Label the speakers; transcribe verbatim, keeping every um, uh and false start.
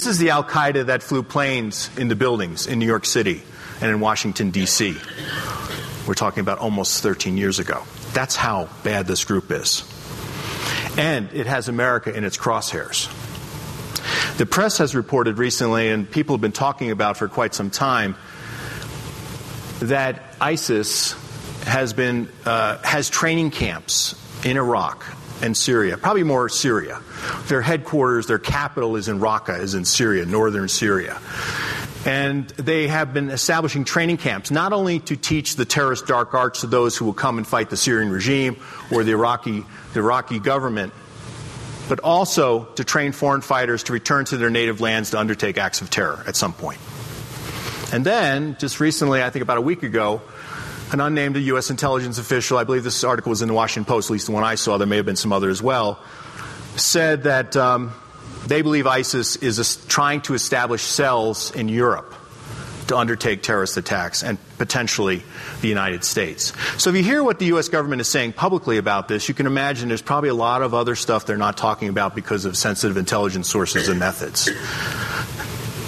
Speaker 1: This is the al-Qaeda that flew planes into buildings in New York City and in Washington, D C We're talking about almost thirteen years ago. That's how bad this group is. And it has America in its crosshairs. The press has reported recently, and people have been talking about for quite some time, that ISIS has been uh, has training camps in Iraq and Syria, probably more Syria. Their headquarters, their capital is in Raqqa, is in Syria, northern Syria. And they have been establishing training camps, not only to teach the terrorist dark arts to those who will come and fight the Syrian regime or the Iraqi, the Iraqi government, but also to train foreign fighters to return to their native lands to undertake acts of terror at some point. And then, just recently, I think about a week ago, an unnamed U S intelligence official, I believe this article was in the Washington Post, at least the one I saw, there may have been some other as well, said that um, they believe ISIS is a, trying to establish cells in Europe to undertake terrorist attacks, and potentially the United States. So if you hear what the U S government is saying publicly about this, you can imagine there's probably a lot of other stuff they're not talking about because of sensitive intelligence sources and methods.